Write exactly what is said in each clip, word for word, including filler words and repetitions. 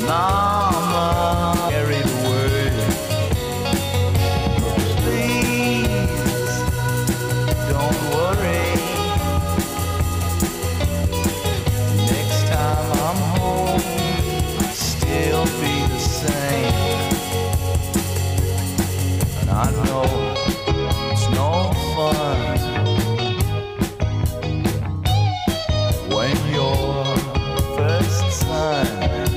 Mama, carried away. Please, don't worry. Next time I'm home, I'll still be the same. And I know it's no fun when your first son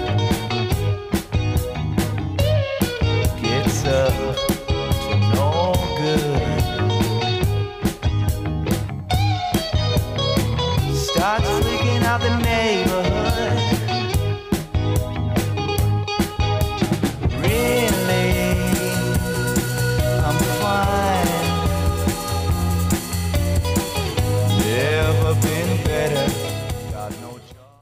gets up to no good, starts freaking out the neighborhood. Really, I'm fine. Never been better. Got no job.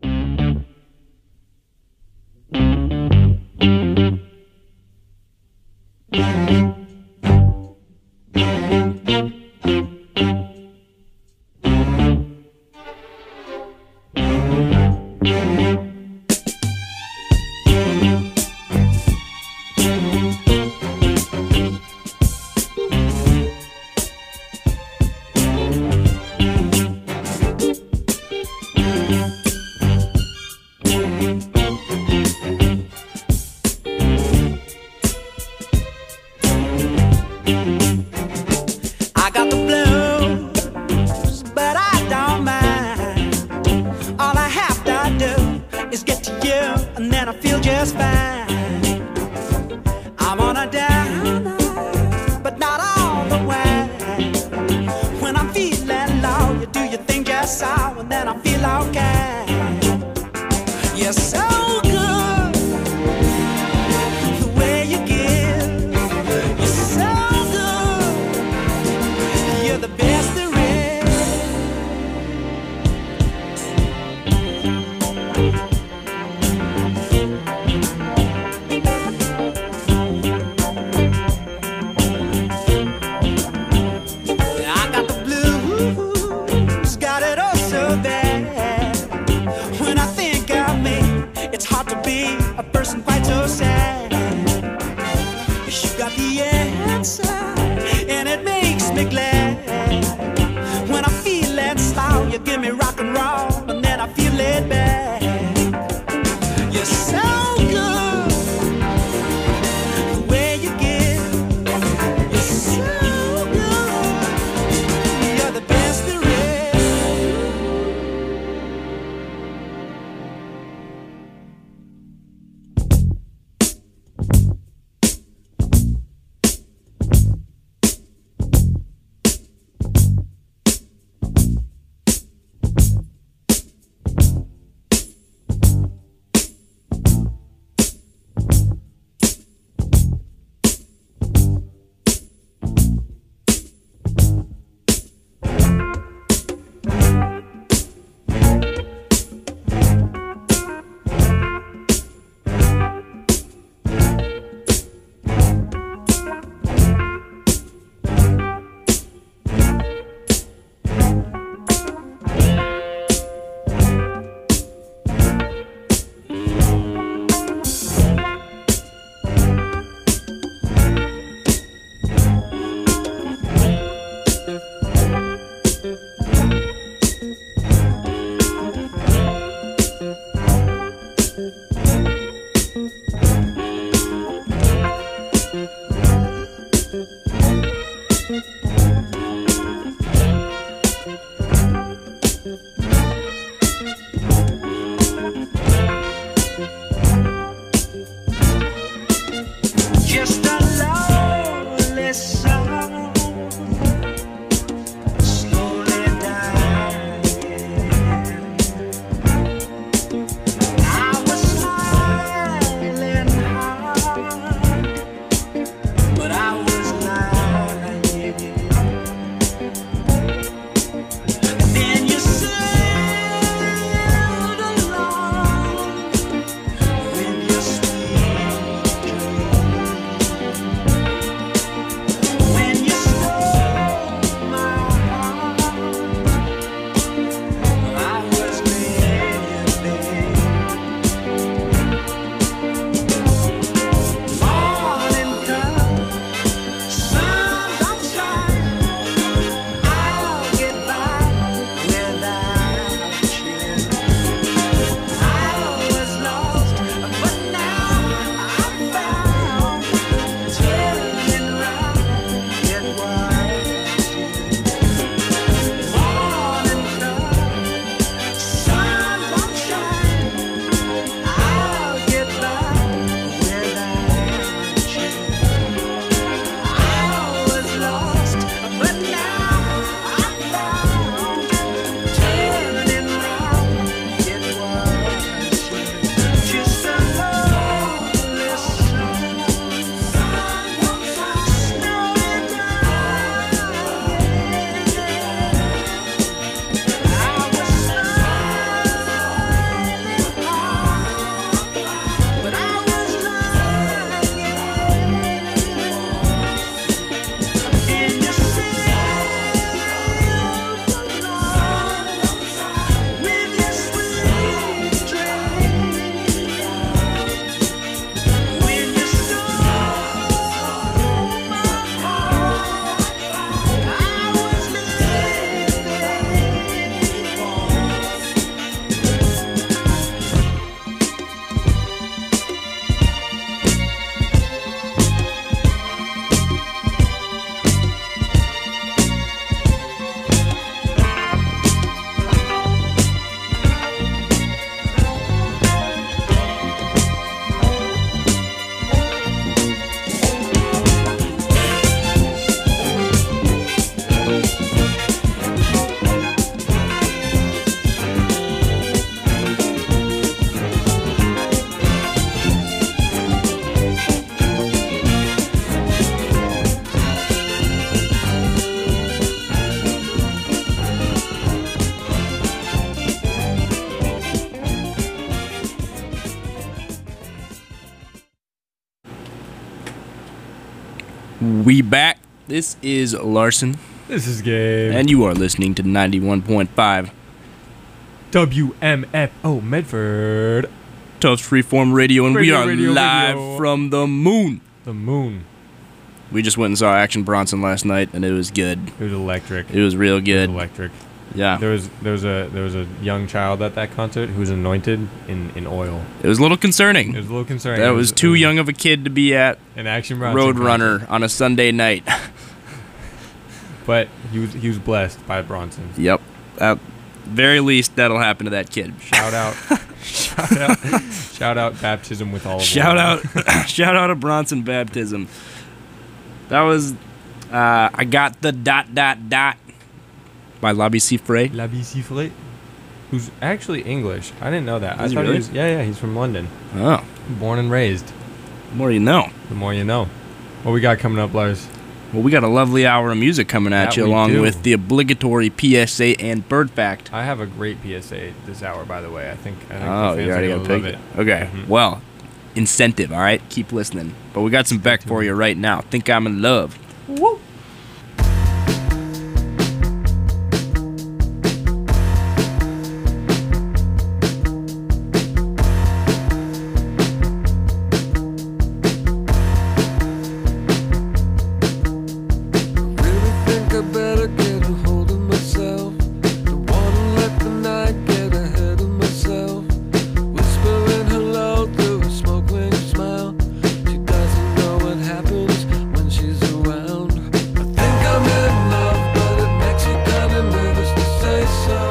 I got the blues, but I don't mind. All I have to do is get to you, and then I feel just fine. I'm on a down, but not all the way. When I'm feeling low, you do your thing just so, and then I feel okay. You're so good, the way you give. You're so good, you're the best there is. I got the blues, got it all so bad. When I think of me, it's hard to be a person quite so sad. You got the answer, and it makes me glad. When I'm feeling slow, you give me rock and roll, and then I feel it back. You're so good, the way you give. You're so good, you're the best there is. We back. This is Larson. This is Gabe. And you are listening to ninety-one point five W M F O Medford. Tufts Freeform Radio, and Radio, we are radio, live radio. from the moon. The moon. We just went and saw Action Bronson last night, and it was good. It was electric. It was real It good. was electric. Yeah. There was there was a there was a young child at that concert who was anointed in, in oil. It was a little concerning. It was a little concerning. That It was it too young of a kid to be at an Action Bronson Roadrunner concert. on a Sunday night. But he was he was blessed by Bronson. Yep. At very least, that'll happen to that kid. Shout out, shout out, shout out baptism with olive Shout oil. out, shout out to Bronson Baptism. That was, uh, I got the dot dot dot by Labi Siffre. La Bicifre, who's actually English. I didn't know that. I Is he thought really? he was. Yeah, yeah, he's from London. Oh, Born and raised. the more you know. The more you know. What we got coming up, Lars? Well, we got a lovely hour of music coming at That you, we along do. with the obligatory P S A and Bird Fact. I have a great P S A this hour, by the way. I think. I think Oh, the you fans already are got gonna picked love it. Okay, Mhm. well, incentive, all right? Keep listening. But we got some Beck for you right now. Think I'm in love. Woo. Really think I better get a hold of myself. Don't wanna let the night get ahead of myself. Whispering hello through a smoke ring smile. She doesn't know what happens when she's around. I think I'm in love, but it makes you kinda nervous to say so.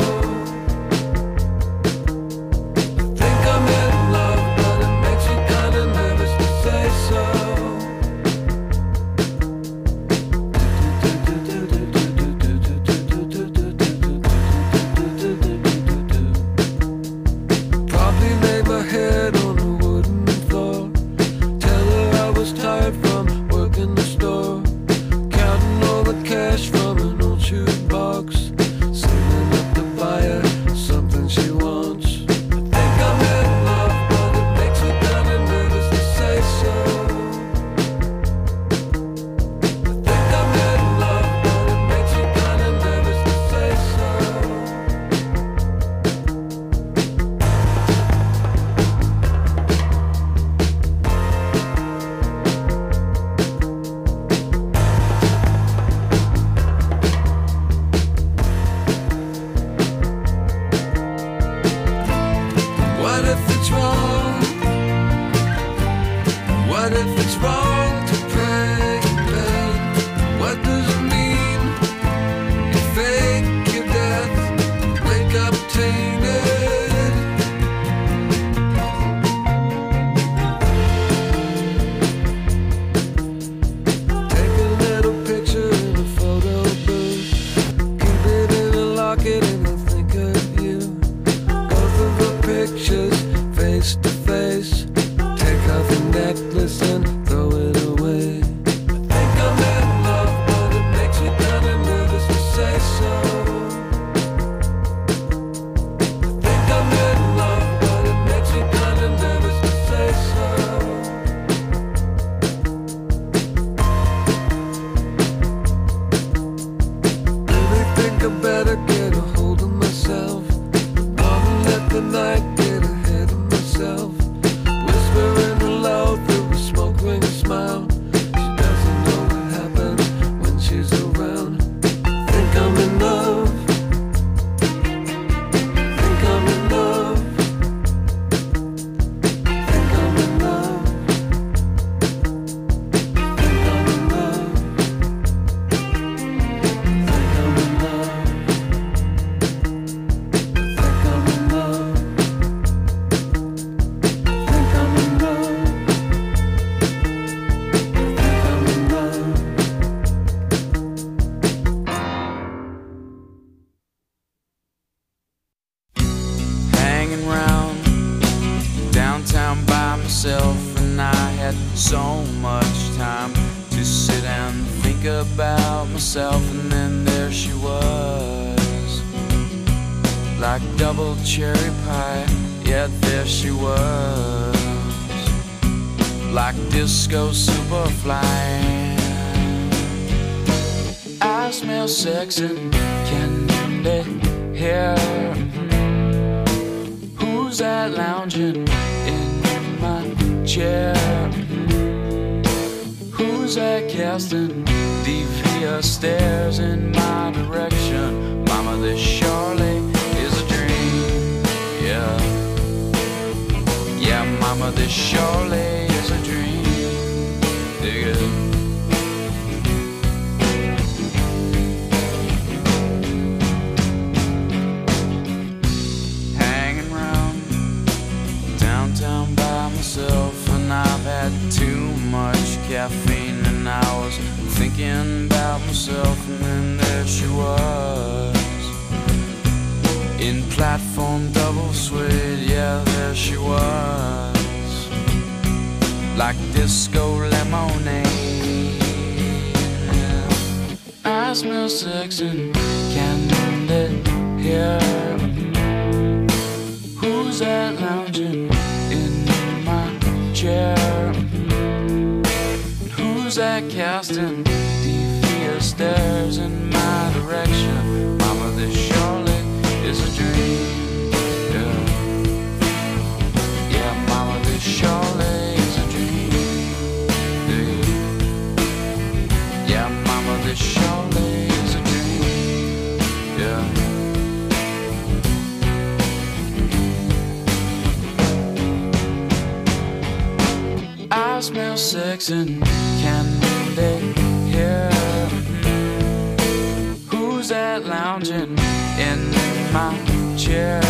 I think I'm in love, but it makes you kinda nervous to say so. Probably lay my head on the wooden floor. Tell her I was tired from working the store. Counting all the cash from an old shoebox. Saving up to buy her something she wants. I think I'm in love, but it makes me kinda nervous to say so. I think I'm in love, but it makes me kinda nervous to say so. What if it's wrong? What if it's wrong to pray in pain? What does it mean? You fake your death, wake up tainted. Take a little picture in a photo booth. Keep it in a locket and I'll think of you. Both of the pictures face to face. Take off the necklace and throw it away. I think I'm in love, but it makes me kinda nervous to say so. I think I'm in love, but it makes me kinda nervous to say so. Really think I better get a hold of myself. Wanna let the night get ahead of myself. Whispering hello through a smoke ring smile. She doesn't know what happens when she's around. Think I'm in love. Think I'm in love. Think I'm in love. Think I'm in love. Think I'm in love. Think I'm in love. Think I'm in love. Think I'm in love. Hanging round downtown by myself, and I had so much time to sit and think about myself. And then there she was, like double cherry pie. Yeah, there she was, like disco superfly. I smell sex and candy here. Who's that lounging in my chair? Who's that casting devious stares in my direction? Mama, this surely is a dream. Yeah, yeah, mama, this surely is a dream. Dig it. Hanging round downtown by myself, and I've had too much caffeine, and I was thinking about myself, and then there she was in platform double suede. Yeah, there she was, like disco lemonade. I smell sex and candy here. Who's that lounging in my chair? Who's that casting devious stares in my direction? Mama, this surely is a dream. Yeah, yeah, mama, this surely is a dream. Yeah, yeah, mama, this surely is a dream. Yeah. I smell sex and candy here. Who's that lounging in my chair?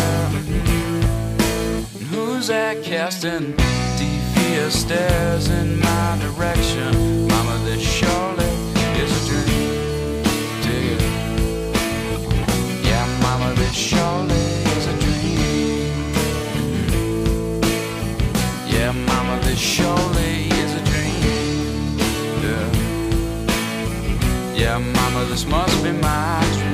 Who's that casting devious stares in my direction? Mama, this surely is a dream. Dig it. Yeah, mama, this surely is a dream. Yeah, mama, this surely is a dream. Yeah, yeah, mama, this must be my dream.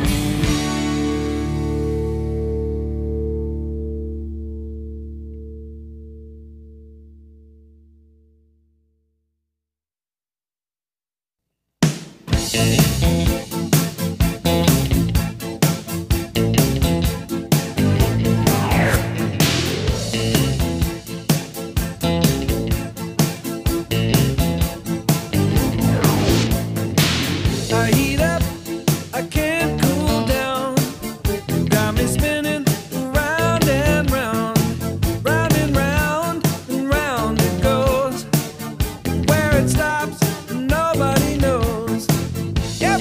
I heat up, I can't cool down. Got me spinning round and round, round and round and round it goes. Where it stops, nobody knows. Yeah,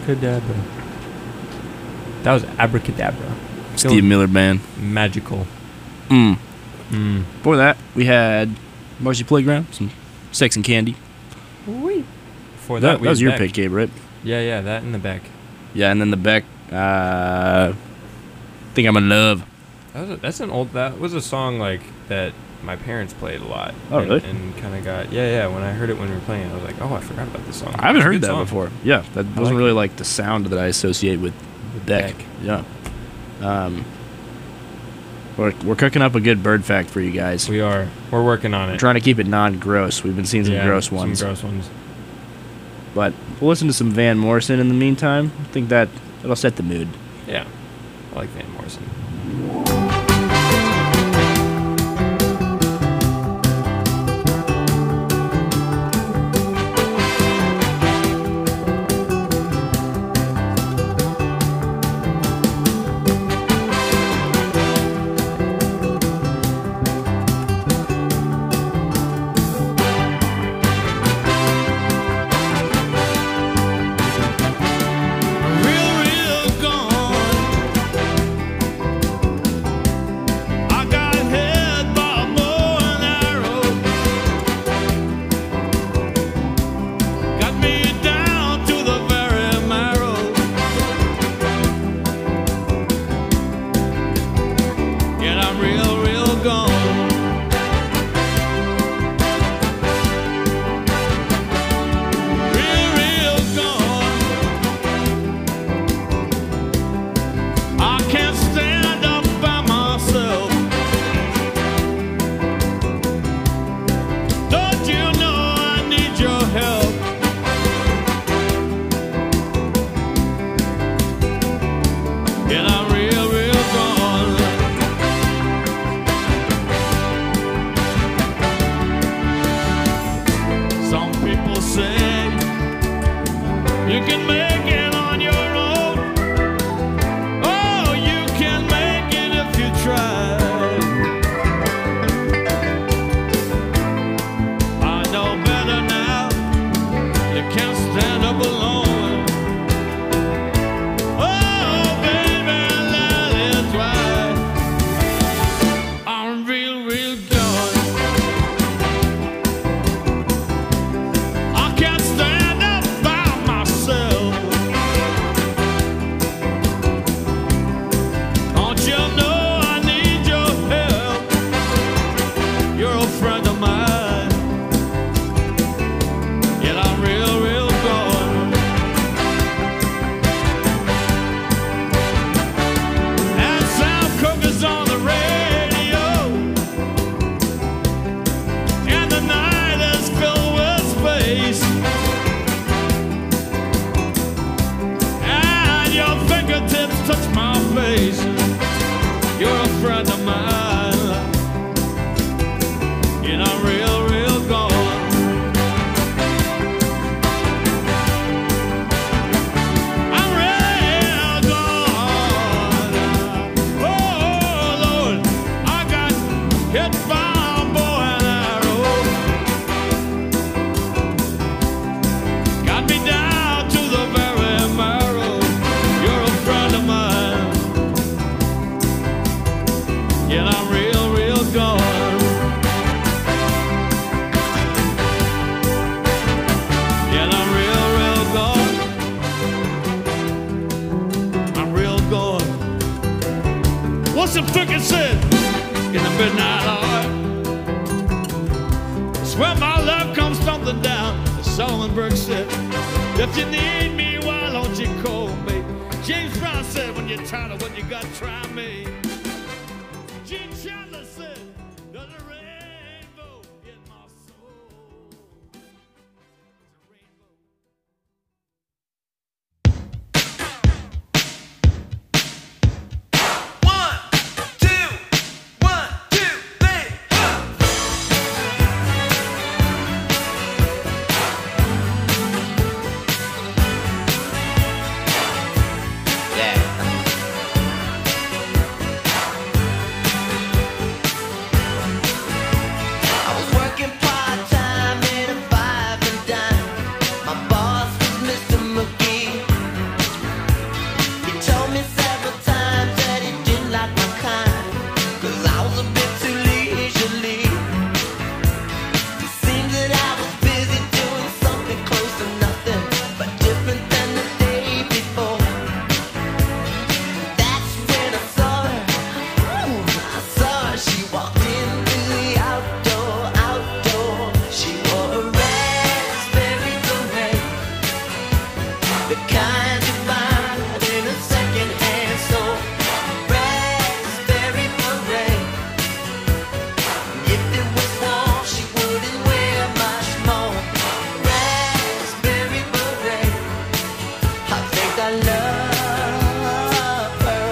Abracadabra. That was Abracadabra. Steve Miller Band. Magical. Mm. Mm. Before that, we had Marcy Playground, some Sex and Candy. Before That, that, we that was had your Beck. pick, Gabe, right? Yeah, yeah, that in the back. Yeah, and then the Beck, uh, Think I'm in Love. That was a, that's an old. That was a song like that my parents played a lot. Oh, and, really? And kind of got yeah, yeah. When I heard it when we were playing, I was like, oh, I forgot about this song. I haven't It's a heard good that song. before. Yeah, that wasn't like really it. like the sound that I associate with Beck. Beck. Yeah. Um, we're, we're cooking up a good bird fact for you guys. We are. We're working on We're it. trying to keep it non-gross. We've been seeing some Yeah, gross some ones. gross ones. But we'll listen to some Van Morrison in the meantime. I think that it'll set the mood. Yeah, I like Van Morrison. Real, real gone. I got hit by a bow and arrow. Got me down to the very marrow. And I'm real, real gone. Real, real gone. I can't stand up by myself. Don't you know I need your help? And I'm real, real gone. Some people say you can make it on your own. Oh, you can make it if you try. I know better now. You can't stand up alone. Oh, baby, let it dry. I'm real, real gone. I can't stand up by myself. Don't you know I need your help? You're a friend of mine. And I'm real, real gone. And Sam Cooke is on the radio. And the night is filled with space. And your fingertips touch my face. You're a friend of mine. And I'm real, real gone. I'm real gone. Oh, Lord, I got hit by a bow and arrow. Got me down to the very marrow. You're a friend of mine. And I'm real, real gone. And I'm real, real gone. I'm real gone. What's the frickin' said in the midnight hour? It's when my love comes tumbling down. As Solomon Burke said, if you need me, why don't you call me? James Brown said, when you're tired of what you got, try me. Gene Chandler said, there's a rainbow in my soul. There's a rainbow. One, two, one, two, three, huh. Yeah. 'cause I was a bit too leisurely. Seems that I was busy doing something close to nothing, but different than the day before. That's when I saw her. Ooh, I saw her. She walked in through the outdoor, outdoor. She wore a raspberry beret, the kind you find in a second-hand store. Raspberry beret. If it was warm, she wouldn't wear much more. Raspberry beret. I think I love her.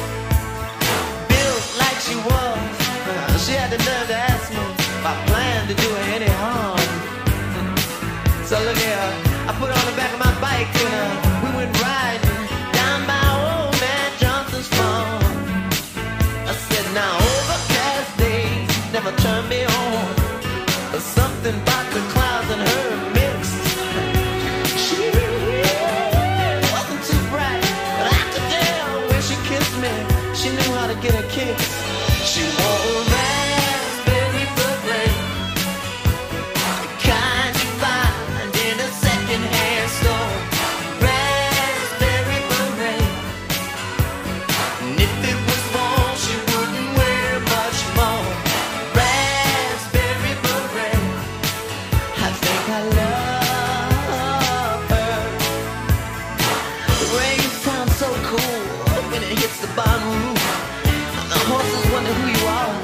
Built like she was, she had the nerve to ask me if I planned to do her any harm. So look here, I put her on the back of my bike and uh, we went riding down by old man Johnson's farm. I said, now overcast days never turn me on. There's something about the clouds and her mixed. She wasn't too bright, but I could tell when she kissed me, she knew how to get a kiss. She wore a raspberry beret, the kind you find in a second-hand store. Raspberry beret. And if it was warm, she wouldn't wear much more. Raspberry beret. I think I love her. The rain sounds so cool when it hits the bottom roof. And the horses wonder who you are.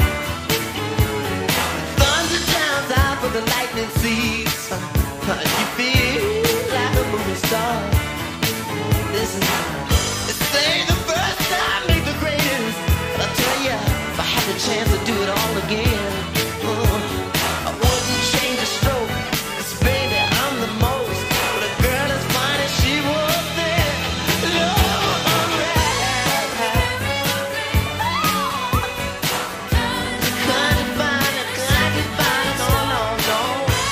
Thunder drowns out for the lightning seeds. You feel like a movie star. This is, this ain't the first time, ain't the greatest. But I tell ya, if I had the chance to do it all again, uh, I wouldn't change a stroke. 'Cause baby, I'm the most. But a girl as fine as she was then, Lord, kind of fine, kind of fine, no, no, no.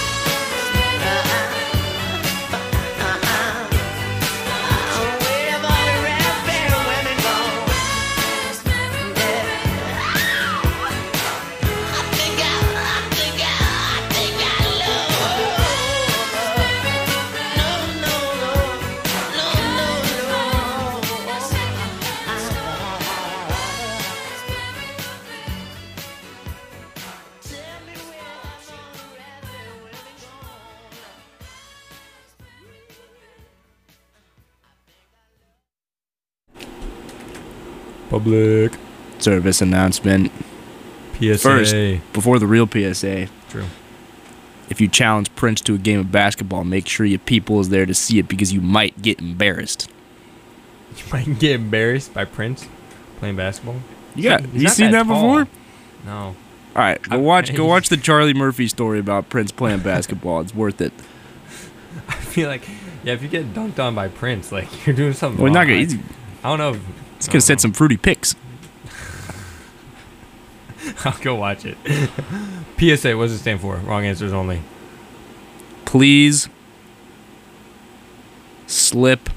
Public Service announcement. P S A. First, before the real P S A, True. if you challenge Prince to a game of basketball, make sure your people is there to see it because you might get embarrassed. You might get embarrassed by Prince playing basketball. You got? He's You not seen that, tall. before? No. All right, go I- watch. Go he's- watch the Charlie Murphy story about Prince playing basketball. It's worth it. I feel like, yeah, if you get dunked on by Prince, like, you're doing something We're wrong. not gonna. Like, He's, I don't know. If, he's I gonna don't set know. some fruity picks. I'll go watch it. P S A, what does it stand for? Wrong answers only. Please slip.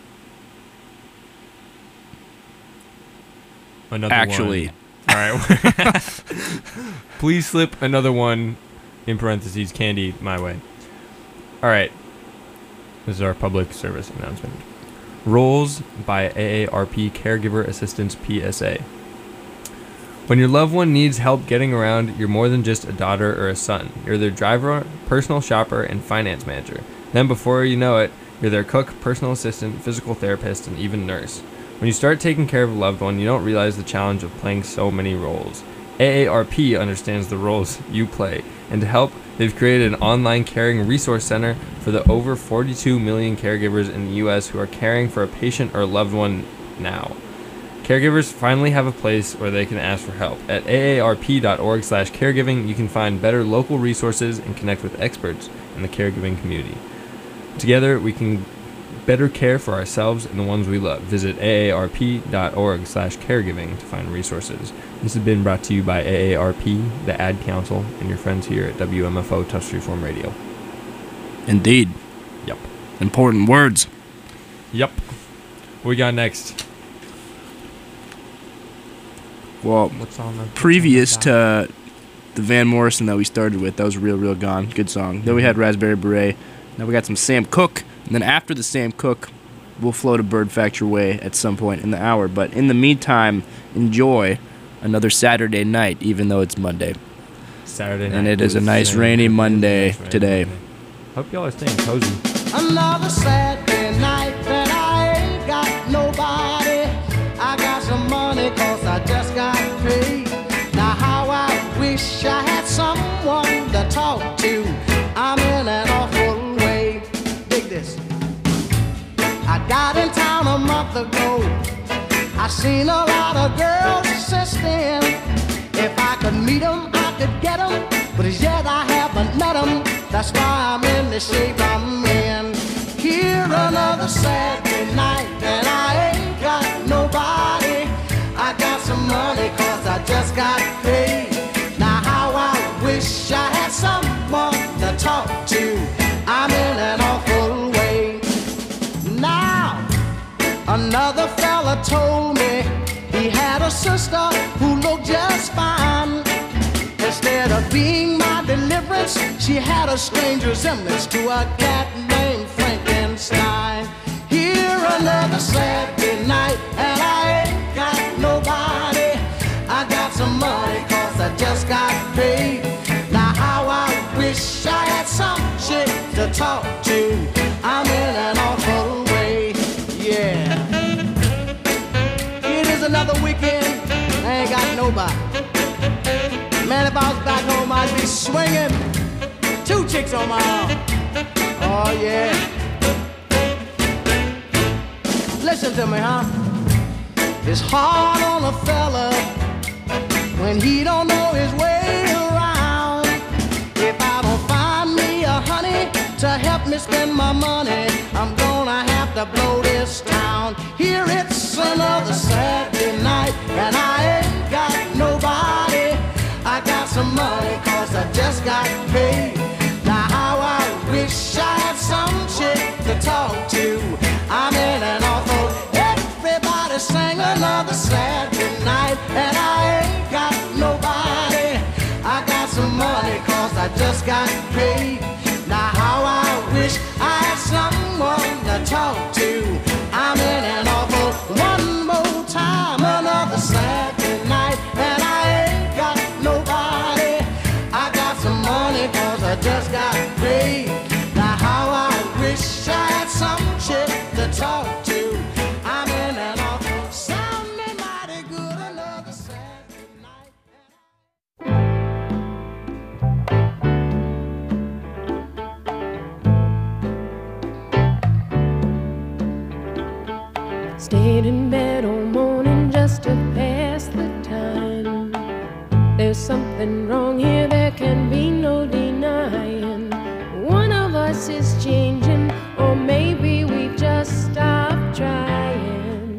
Another Actually, one. All right. Please slip another one, in parentheses, candy, my way. All right. This is our public service announcement. Roles by A A R P Caregiver Assistance P S A. When your loved one needs help getting around, you're more than just a daughter or a son. You're their driver, personal shopper, and finance manager. Then before you know it, you're their cook, personal assistant, physical therapist, and even nurse. When you start taking care of a loved one, you don't realize the challenge of playing so many roles. A A R P understands the roles you play, and to help, they've created an online caring resource center for the over forty-two million caregivers in the U S who are caring for a patient or loved one now. Caregivers finally have a place where they can ask for help. At A A R P dot org slash caregiving, you can find better local resources and connect with experts in the caregiving community. Together, we can better care for ourselves and the ones we love. Visit A A R P dot org slash caregiving to find resources. This has been brought to you by A A R P, the Ad Council, and your friends here at W M F O Touch Reform Radio. indeed, Yep. important words. Yep. What we got next? Well, What's on the previous to the Van Morrison that we started with, that was Real Real Gone. Good song. Then we had Raspberry Beret. Now we got some Sam Cooke. And then after the Sam Cooke, we'll float a Bird Factory Way at some point in the hour. But in the meantime, enjoy another Saturday night, even though it's Monday. Saturday night. And it is a nice Saturday rainy night. Monday Nice rainy today. Monday. Hope y'all are staying cozy. Another Saturday night that I ain't got nobody. I got some money cause I just got paid. Now how I wish I had someone to talk to. I'm in an awful way. Dig this. I got in town a month ago. I seen a lot of girls since then. If I could meet 'em, I could get 'em. But as yet I haven't met 'em. That's why I'm in the shape I'm in. Here another Saturday night and I ain't got nobody. I got some money cause I just got paid. Now how I wish I had someone to talk to. I'm in an awful way. Now another fella told me he had a sister who looked just fine. Instead of being my deliverance, she had a strange resemblance to a cat named Frankenstein. Here another Saturday night and I ain't got nobody. I got some money cause I just got paid. Now how I wish I had some chick to talk to. I'm in an awful way, yeah. It is another weekend, I ain't got nobody. Man, if I was back home, I'd be swinging two chicks on my arm. Oh, yeah. Listen to me, huh? It's hard on a fella when he don't know his way around. If I don't find me a honey to help me spend my money, I'm gonna have to blow this town. Here it's another Saturday night and I ain't got nobody. I got some money cause I just got paid. Now how I wish I had some chick to talk to. I'm in an awful. Everybody sang another Saturday night and I ain't got nobody. I got some money cause I just got paid. Now how I wish I had someone to talk to. I'm in an awful. One more time another Saturday night and I ain't got nobody. I got some money cause I just got paid. Now how I wish I had some chick to talk to. I'm in an awful. Sounding mighty good another Saturday night. Stayed in bed all morning just to pass the time. There's something wrong here, there can be no denying. One of us is changing, or maybe we've just stopped trying.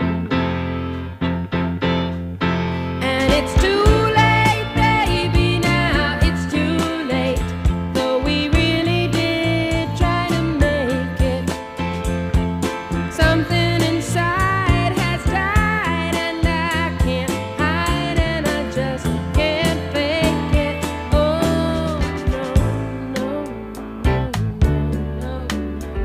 And it's too late, baby, now it's too late. Though we really did try to make it. Something inside has died and I can't hide and I just can't fake it. Oh no, no, no, no,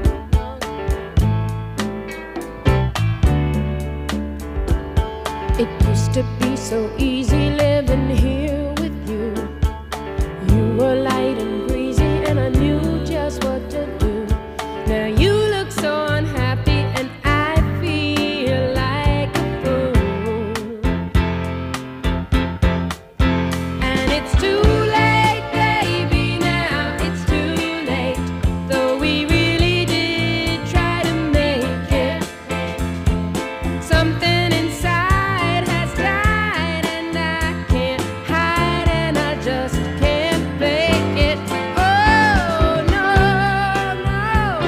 no. It used to be so easy living here with you. You were light and breezy and I knew just what to do. Now you look so unhappy and I feel like a fool. And it's too late, baby, now it's too late. Though we really did try to make it. Something inside has died and I can't hide and I just can't fake it. Oh no, no.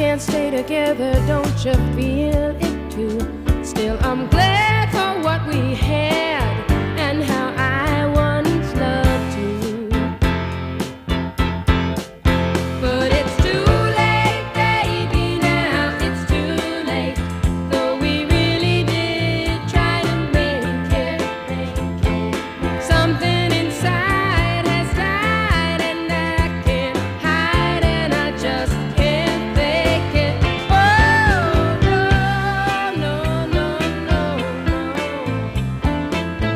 can't stay together, don't you feel it too? Still, I'm glad for what we had and how I once loved you. But it's too late, baby, now it's too late. Though we really did try to make it, something inside has died and I can't hide and I just can't fake it. Oh, no, no, no, no, no.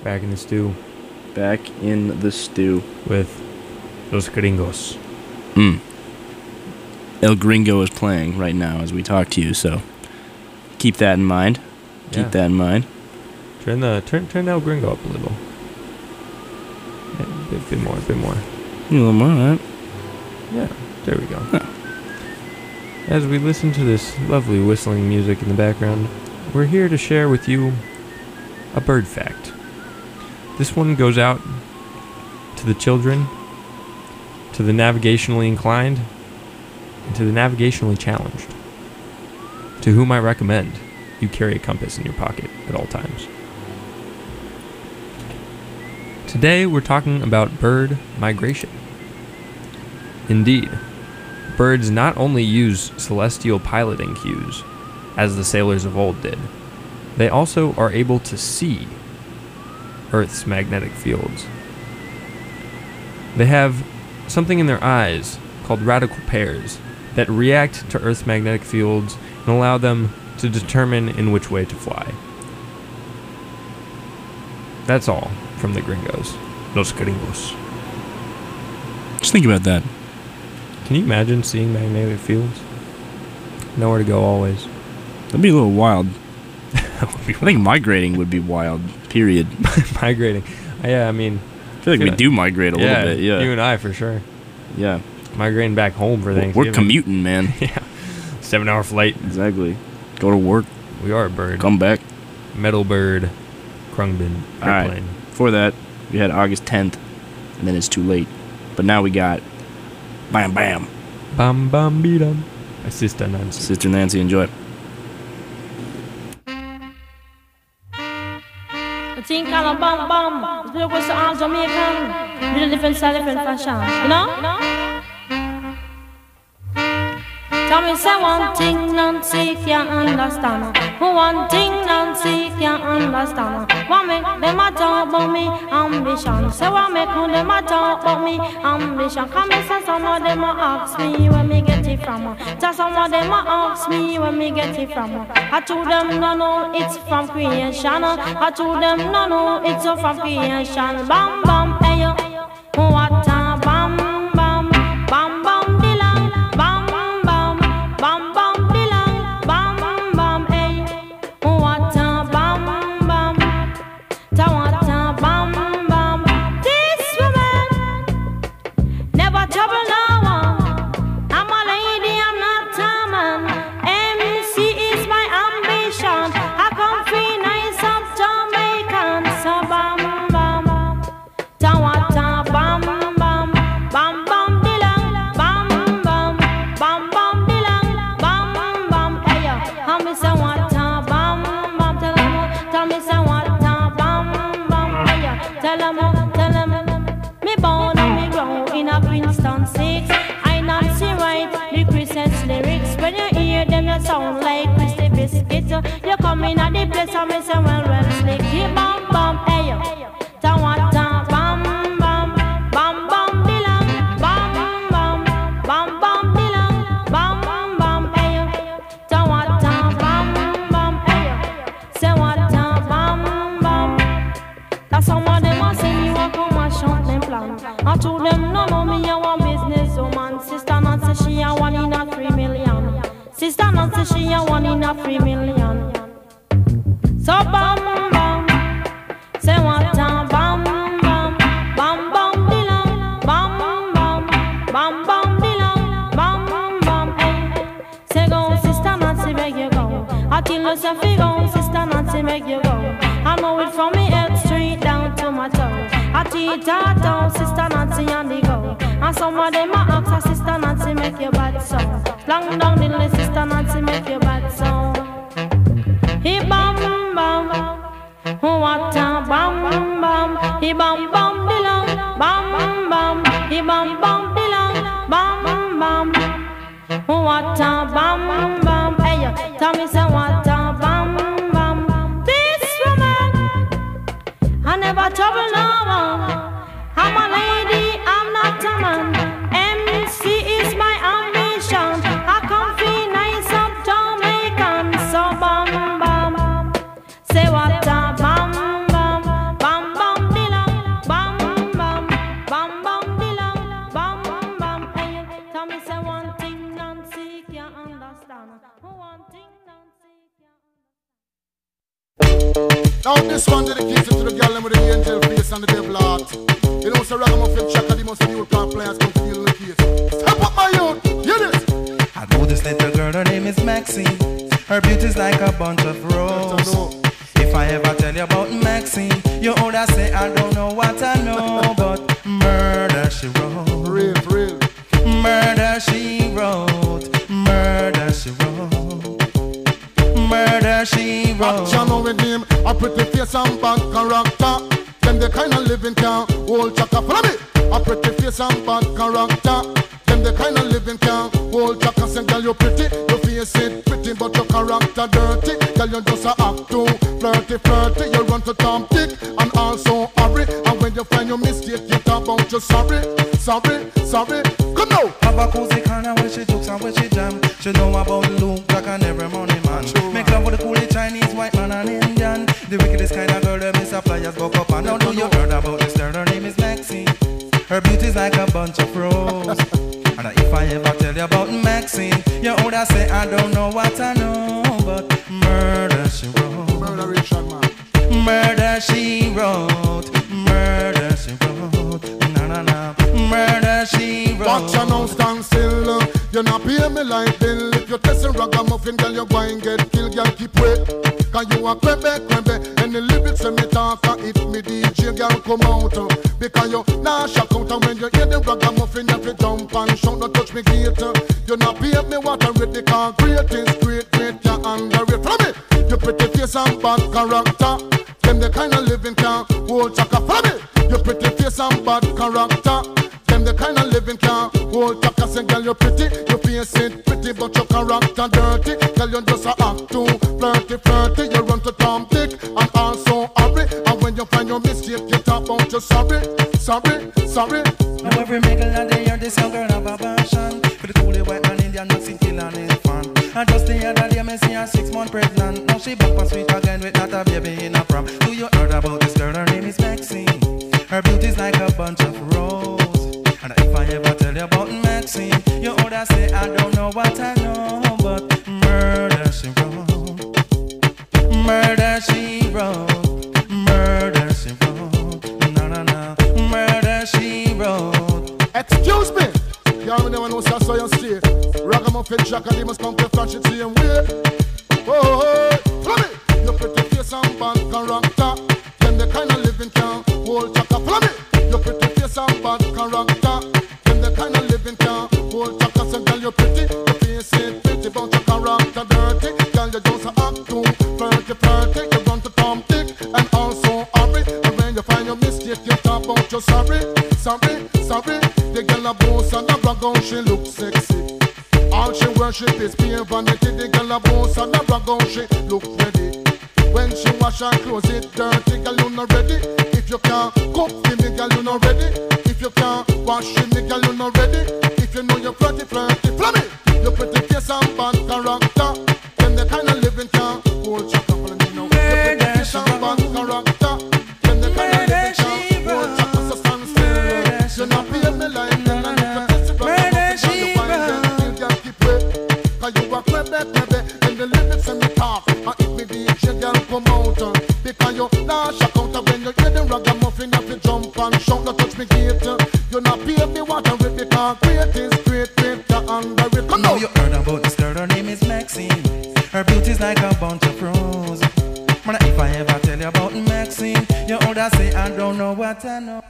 back in the stew Back in the stew. with Los Gringos. Mm. El Gringo is playing right now as we talk to you, so keep that in mind. Keep Yeah. that in mind. Turn the turn turn El Gringo up a little. Yeah, a bit, bit more, a bit more. A little more, all right? Yeah, there we go. As we listen to this lovely whistling music in the background, we're here to share with you a bird fact. This one goes out to the children, to the navigationally inclined, and to the navigationally challenged, to whom I recommend you carry a compass in your pocket at all times. Today we're talking about bird migration. Indeed, birds not only use celestial piloting cues, as the sailors of old did, they also are able to see Earth's magnetic fields. They have something in their eyes called radical pairs that react to Earth's magnetic fields and allow them to determine in which way to fly. That's all from the Gringos. Los Gringos. Just think about that. Can you imagine seeing magnetic fields? Nowhere to go always. That'd be a little wild. That would be I think migrating would be wild, period. migrating. Uh, yeah, I mean, I feel like we Yeah. do migrate a yeah, little bit, yeah. you and I for sure. yeah. Migrating back home for We're- Thanksgiving. We're commuting, man. Yeah, seven hour flight. Exactly. Go to work, We are a bird. come back. Metal bird, Krungbin All right. airplane. Before that, we had August tenth, and then it's too late. But now we got Bam Bam. Bam bam beedum. My sister Nancy. Sister Nancy, enjoy. Think kind of bam bam. It's because I'm Jamaican. With a different style, different fashion. You know? Tell me, say one thing Nancy can't understand. One thing Nancy can't understand. What make them a talk about me ambition? Say what make them a talk about me ambition? Come and say some of them a ask me where me get it from. Just some of them a ask me where me get it from. I told them no no it's from creation. I told them no no it's from creation. Bam bam hey yo, what a bam bam bam bam dilang bam bam bam bam dilang bam bam hey what a bam bam ta what a bam bam. This woman never trouble no one. I'm a lady, I'm not a man. M C is my ambition. I come free nice up Jamaican. So bam bam ta what a bam bam bam bam dilang bam bam bam bam dilang bam bam hey yo. I'm me say what a bam bam. Tell 'em, tell me say what a bam bam hey yo. Tell 'em, tell 'em. Me born and me grow in a Princeton six. I Nancy write the Christmas lyrics. When you hear them, you sound like Christy Biscuit. You come in at the place and me say, well, well, slick. You bam bam, hey yo. Ta what ta bam bam bam bam dilang bam bam bam bam dilang bam bam hey yo. Ta what ta bam bam hey yo. Say what ta bam bam. That's some of them a say me walk on my shop them plan. I told them no no me a one business woman. Sister Nancy she a one in a three million. Sister Nancy she a one in a three million. So bam bam, say what a bam bam bam bam dilang bam bam bam bam dilang bam bam hey. Say go Sister Nancy make you go. I tell you say fi go Sister Nancy make you go. I know it from me head straight down to my toe. I teach her down, Sister Nancy on the go. And some of them a ask her, Sister Nancy make you bad so. Long down the list, Sister Nancy make you bad so. He bam bam, what a bam bam. He bam bam dilang, bam bam. He bam bam dilang, bam bam. What a bam bam. Hey yo, tell me say what a bam bam. This woman, I never trouble no one. I'm a lady, I'm not a man. M C is my ambition. I come feel nice up Jamaican. So bam bam, say what a bam bam bam Now this one dedicated to the girl with the angel face and the devil heart. You know, so Ragamuffin Chaka, the most new car players come feel the case. Step up my youth, hear this. I know this little girl, her name is Maxine. Her beauty's like a bunch of roses. If I ever tell you about Maxine, you older say I don't know what I know, but murder she wrote. Real, real. Murder she wrote. Murder she wrote. Murder she wrote. Action with him, a pretty face and bad character. Them the kind of living can hold Chaka. Follow me. A pretty face and bad character. Them the kind of living can hold Chaka. Say girl you pretty, your face it pretty, but your character dirty. Girl you just a act too flirty, flirty. You run to Tom Dick and also hurry. And when you find your mistake, you talk about you sorry, sorry, sorry. Come now. Have a cozy corner where she jokes and where she jam. She know about Luke Jack and every money man. Make love with the coolie Chinese, white man and Indian. The wickedest kind of girl that Miss Flyers buck up and now do you heard about this girl? Her name is Maxine. Her beauty's like a bunch of roses. And if I ever tell you about Maxine, you older say I don't know what I know, but murder she wrote. Murder Richard man. Murder she wrote. Murder she wrote. Na na na. Murder she wrote. Watch you now stand still. You not pay me like bill. If you test a ragamuffin, girl, you go and get killed. Girl, keep wait. Cause you a crembe, crembe. And the lyrics when me talk, if me D J, girl, come out. Because you nah shock out. And when you hear the ragamuffin, you fi jump and shout. Don't touch me gate. You not pay me what I read. The concrete is great, great, you underrate. Follow me. You pretty face and bad character. Them the kind of living can hold Chaka. Follow me. You pretty face and bad character. Them the kind of living can hold Chaka. Say girl you pretty, you face it pretty, but your character dirty. Girl you just a act too flirty, flirty. You run to Tom Dick and also hurry. And when you find your mistake, you talk about you sorry, sorry, sorry. Now every middle of the year, this young girl have a passion for the coolie white man Indian Mexican kill and his fan. And just the other day, me see her six months pregnant. Now she back and sweet again with not a baby in a prom. Do you heard about this girl? Her name is Maxine. Her beauty's like a bunch of roses. And if I ever tell you about Maxine, you older say I don't know what I know, but murder she wrote. Murder she wrote. Murder she wrote. No no no. Murder she wrote. Excuse me. Y'all never know so so you stay. Ragamuffin Jack and they must come to flash it same way. Oh, oh, oh. Follow me. You pretty face and bad character. Them the kind of living can hold Chaka. Follow me. You pretty face and bad character. Them the kind of living can hold Chaka. So girl you pretty, you face it pretty, but your character dirty. Girl you just a act too flirty, flirty. You run to Tom Dick and also hurry. And when you find your mistake, you talk about you sorry, sorry, sorry. The girl a boss and a brag out, she look sexy. All she worship is pure vanity. The girl a boss and a brag out, she look ready. When she wash her clothes, it dirty, girl you not ready. If you can't cook for me, girl you not ready. If you can't wash for me, girl you not ready. If you know you're flirty, flirty, flirty. You pretty face and bad character. Then the kind of living can hold Chaka. Follow me now. You pretty face and bad character. Then the kind of living can hold Chaka. So stand still. You not pay me like that. Murder she wrote. Keep wait. Cause you a crebe, crebe. In the lyrics and the talk. And if me D J girl come out. Because you nah shock out. When you hear the ragamuffin, you have to jump and shout. Don't touch me gate. You not pay me what I rip. Because great is great, great, you under it. Come Now on. you heard about this girl, her name is Maxine. Her beauty's like a bunch of roses. Man, if I ever tell you about Maxine, you older say I don't know what I know.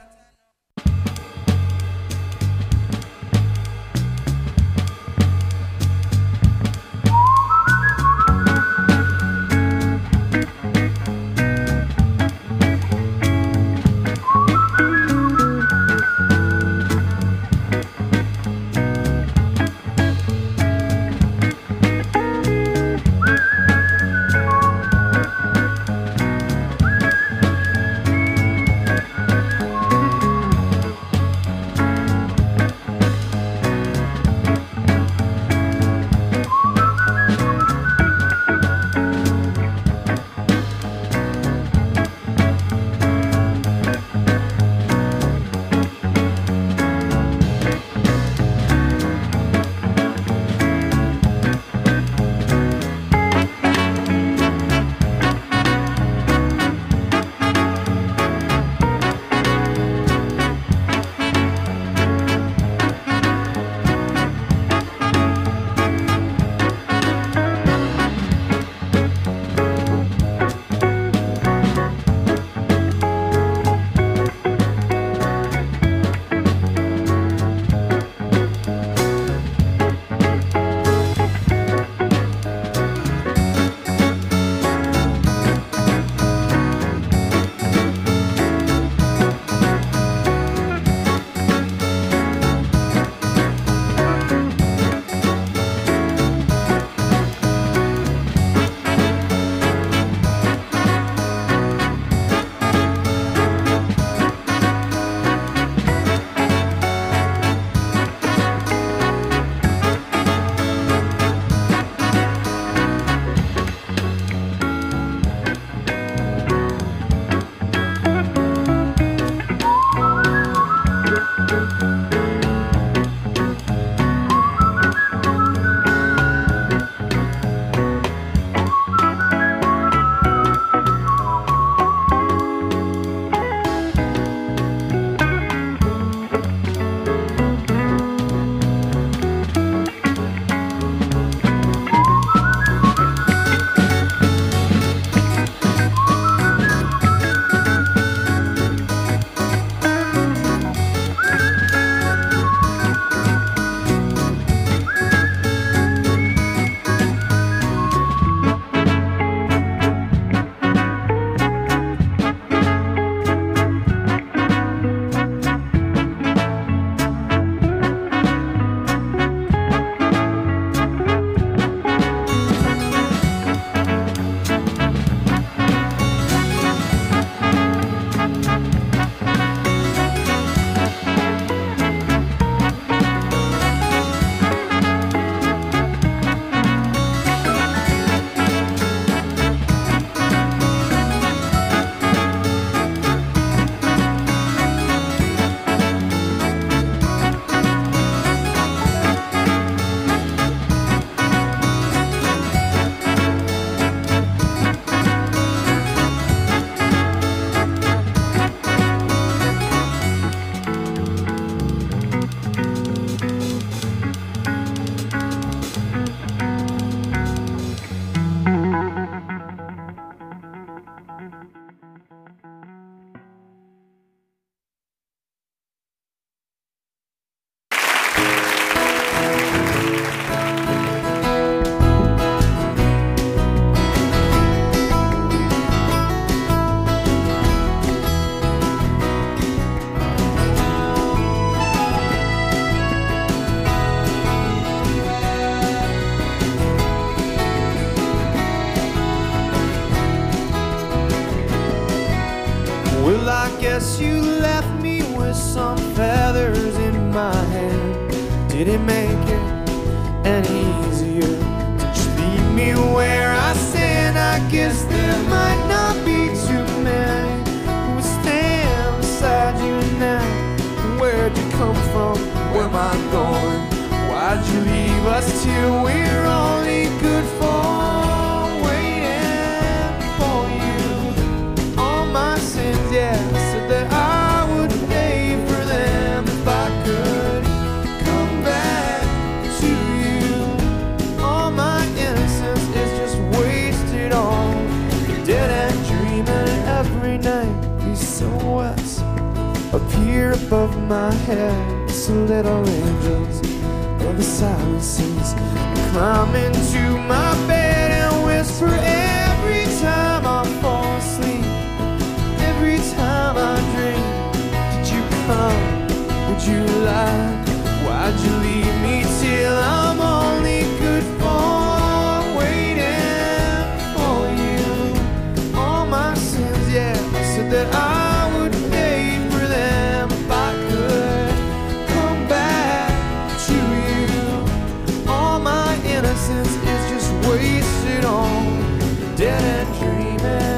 Well, I guess you left me with some feathers in my hand. Did it make it any easier to just leave me where I stand? I guess there might not be too many who would stand beside you now. Where'd you come from? Where am I going? Why'd you leave us till we're only good for waiting for you? All my sins, yeah, said that I would pay for them if I could come back to you. All my innocence is just wasted on dead and dreaming every night. These silhouettes appear above my head, some little angels of the silences climb into my bed and whisper every time I fall asleep, every time I dream. Did you come? Would you lie? Why'd you leave me till I'm only good for waiting for you? All my sins, yeah, said that I would pay for them if I could come back to you. All my innocence is just wasted on dead and dreaming.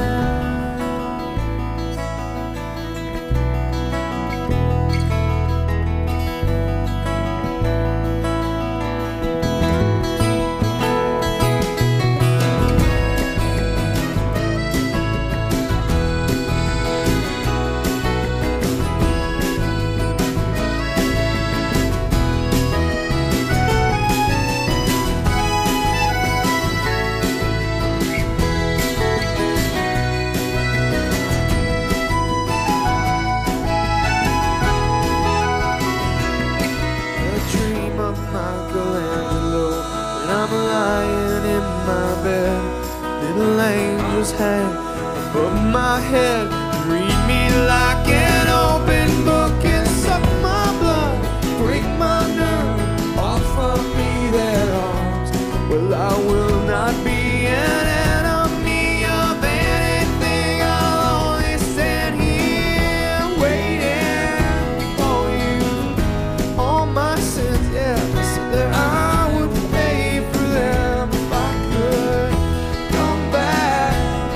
Hang above my head, read me like an open book and suck my blood, break my nerve, offer me their arms. Well, I will not be an enemy of anything. I'll only stand here waiting for you. All my sins, yeah, so that I would pay for them if I could come back.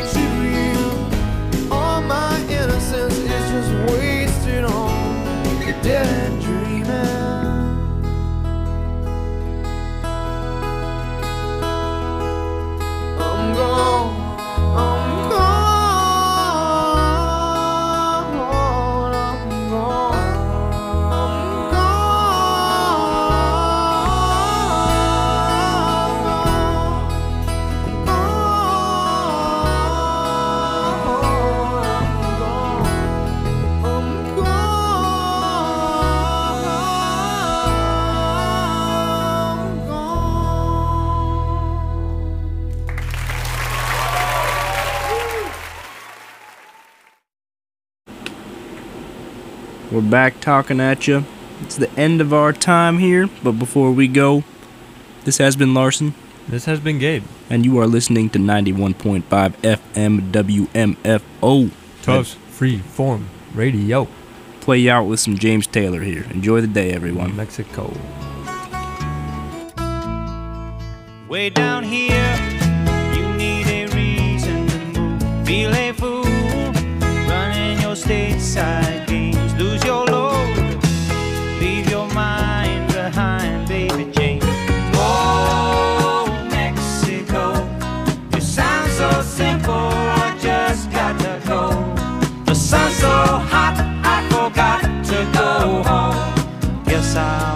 Innocence is just wasted on dead and dreaming. I'm gone, I'm gone, I'm gone, I'm We're back talking at you. It's the end of our time here, but before we go, this has been Larson. This has been Gabe. And you are listening to ninety-one point five F M W M F O. Tufts Free Form Radio. Play you out with some James Taylor here. Enjoy the day, everyone. Mexico. Way down here, you need a reason to move. Feel a fool, running your stateside games. Lose your load, leave your mind behind, baby Jane. Oh, Mexico, you sound so simple, I just got to go. The sun's so hot, I forgot to go home. Guess I'll